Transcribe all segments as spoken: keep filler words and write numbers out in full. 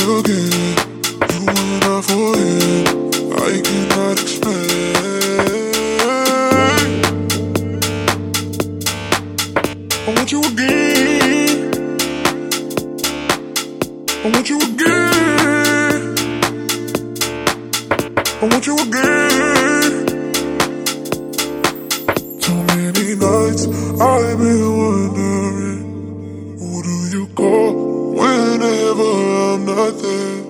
again. You were not for him. I cannot explain. I want you again. I want you again. I want you again. Too many nights I've been wondering, who do you call whenever I'm not there?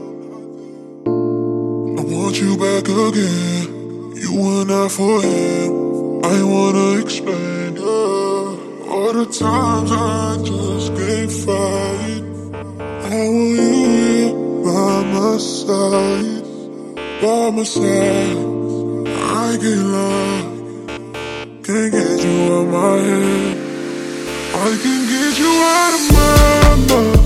I want you back again. You were not for him. I wanna explain, yeah. All the times I just can't fight. I want you here by my side, by my side. I get lost, can't get you out my head. I can get you out of my mind.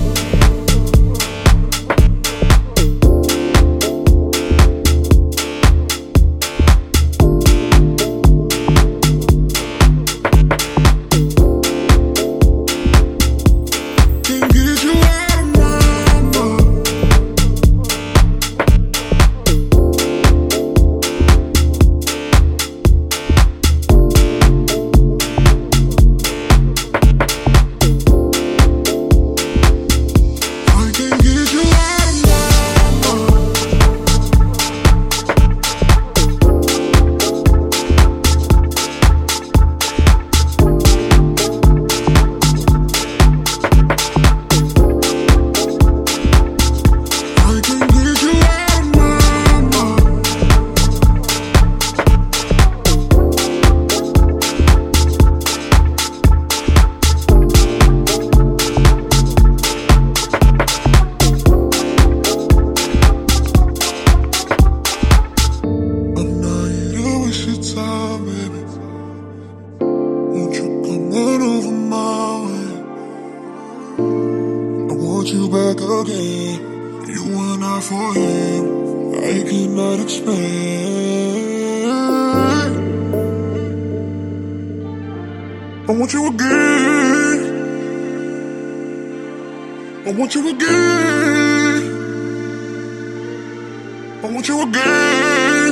You back again. You were not for him. I cannot explain. I want you again. I want you again. I want you again.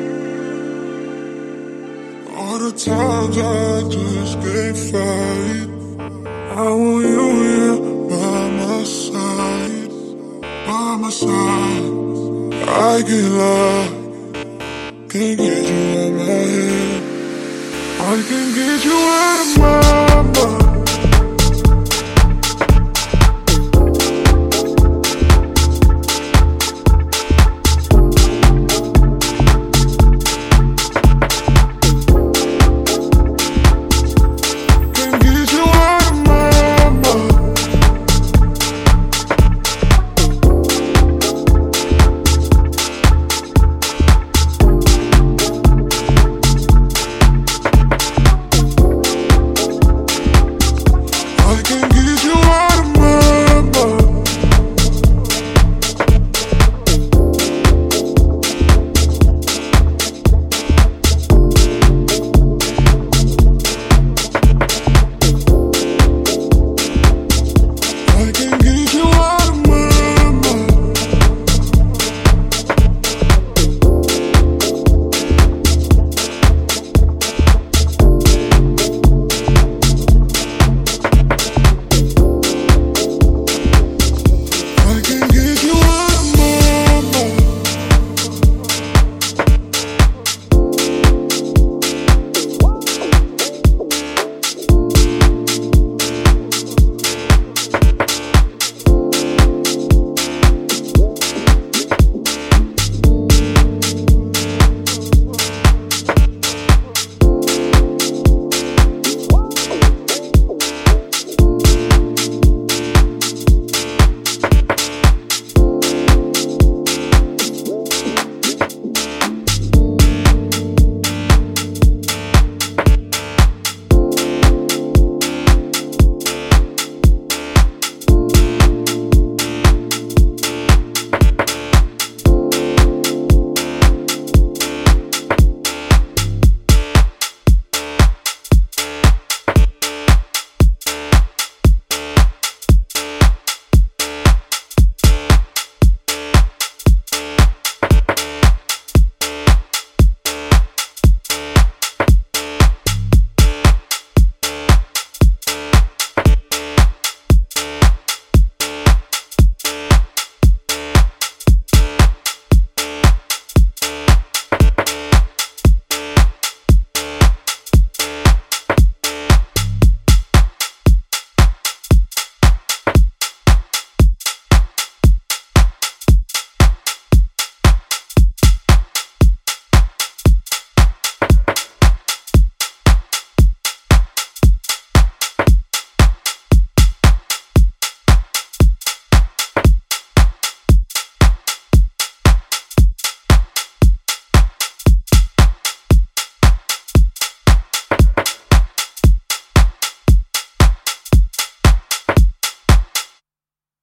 All the times I just can't fight. I want you here by my side, by my side. I get lost, can't get you out of my head. I can get you out of my